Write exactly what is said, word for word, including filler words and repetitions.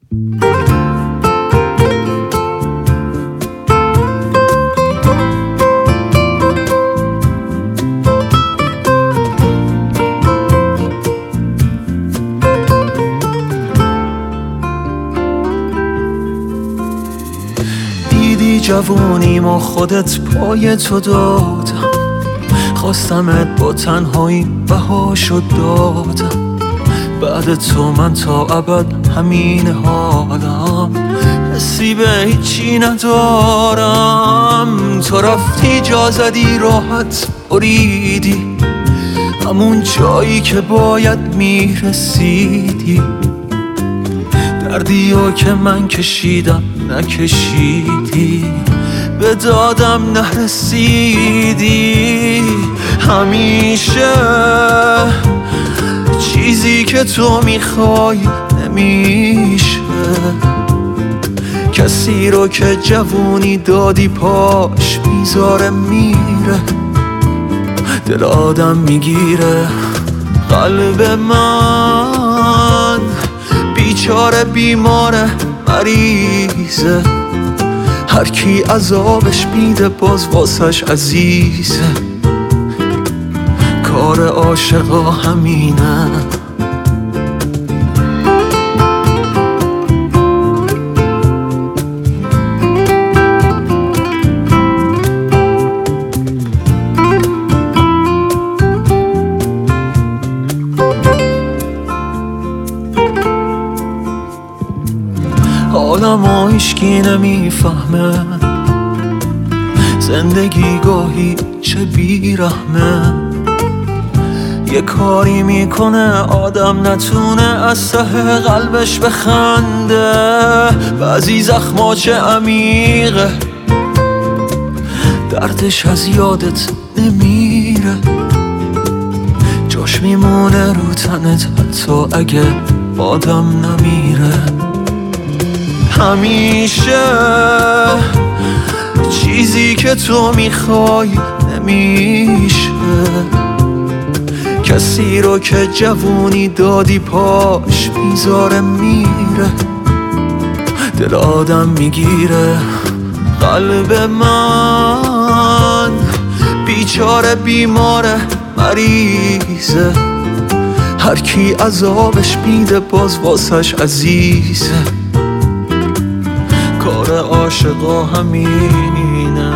دیدی جوونیم و خودت پای تو دادم، خواستمت با تنهایی بهاشو دادم. بعد تو من تا ابد همین حالم، حسی به هیچی ندارم. تو رفتی جا زدی راحت بریدی، همون جایی که باید میرسیدی. دردیو که من کشیدم نکشیدی، به دادم نرسیدی. همیشه چیزی که تو میخوای نمیشه، کسی رو که جوونی دادی پاش میذاره میره. دل آدم میگیره قلب من، بیچاره بیماره مریضه. هر کی عذابش میده باز واسش عزیزه، کار عاشقا همینه. حالمو هیچکی نمیفهمه، زندگی گاهی چه بیرحمه. یه کاری میکنه آدم نتونه از ته قلبش بخنده. بعضی زخما چه عمیقه، دردش از یادت نمیره. جاش میمونه رو تنت حتی اگه آدم نمیره. همیشه چیزی که تو میخوای نمیشه، کسی رو که جوونی دادی پاش میذاره میره. دل آدم میگیره قلب من، بیچاره بیماره مریضه. هر کی عذابش میده باز واسش عزیزه، کار عاشقا همینه.